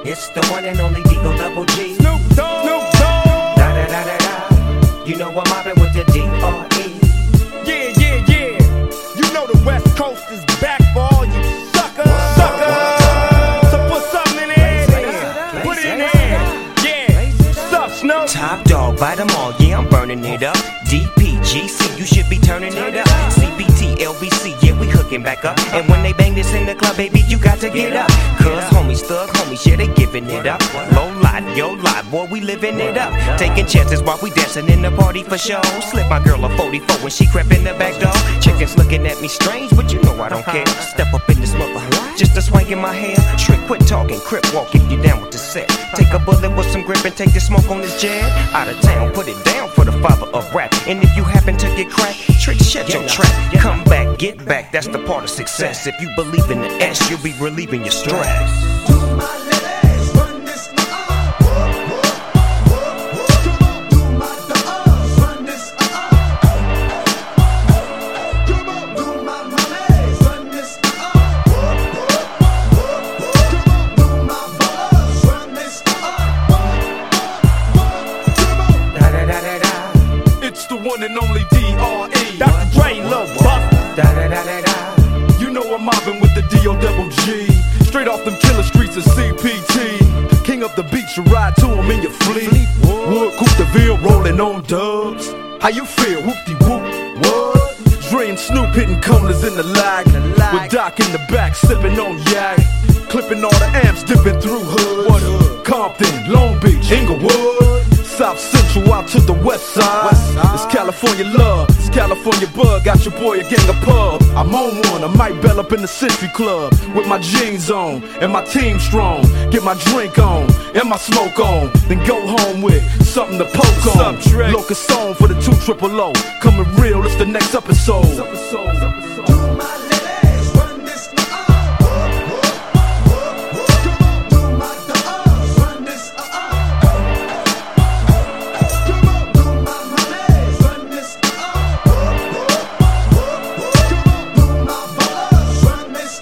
It's the one and only Digo Double G. Snoop Dogg. Snoop Dogg. Da da da da da. You know I'm mobbing with the D.R.E. Yeah, yeah, yeah. You know the West Coast is back for all you suckers. Suckers. So put something in there. Put it in there. Yeah. Sup, Snoop? Top dog, bite them all. Yeah, I'm burning it up. DPGC, you should be turning it up. CBT, LBC, yeah, we hooking back up. And when they bang this in the club, baby, you got to get up. Cause homies, thug homies, yeah, they giving it up. Low life, yo life, boy, we living it up. Taking chances while we dancing in the party for show. Slip my girl a 44 when she crept in the back door. Chickens looking at me strange, but you know I don't care. Step up in this mother, just a swank in my hair. Trick, quit talking, crip walk if you down with the set. Take a bullet with some grip and take the smoke on this jet. Out of town, put it down for the father of rap. And if you happen to get cracked, trick, shut your trap. Come back, get back, that's the part of success. If you believe in the S, you'll be relieving your stress. Do my ladies run this Do my dogs run this Do my ladies run this Do my boys run this Da da da da da. It's the one and only D.R.E. Dr. Dre, Lil Buff. Da da da da da. You know I'm mobbing with the D.O.G. Straight off them killer streets of CPT. King up the beach, you ride to him in your fleet. Wood, Coupe de Ville, rolling on dubs. How you feel? Whoop-de-whoop, what? Dre and Snoop hitting corners in the lag. With Doc in the back, sipping on yak. Clipping all the amps, dipping through hoods. Compton, Long Beach, Inglewood. South Central out to the west side. It's California love, it's California bug. Got your boy a gang of pub. I'm on one, I might bell up in the Century Club with my jeans on and my team strong. Get my drink on and my smoke on, then go home with something to poke on. Locust on for the 200. Coming real, it's the next episode. Do my ladies run this Do my dogs run this Do my ladies run this Do my boys run this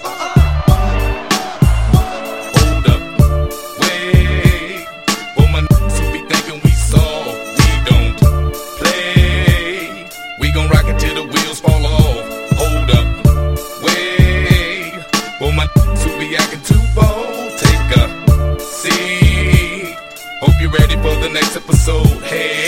Hold up, wait. For my who be thinking we soft, we don't play. We gon' rock it till the wheels fall off. Hold up, wait. For my who be acting too bold, take a seat. Hope you're ready for the next episode. Hey.